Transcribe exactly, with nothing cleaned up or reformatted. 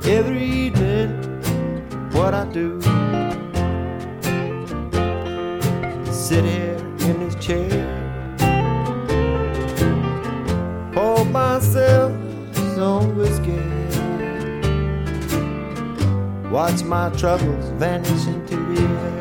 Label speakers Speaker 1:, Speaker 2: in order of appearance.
Speaker 1: every evening what I do. Sit here in this chair, pour myself some whiskey, watch my troubles vanish into the air.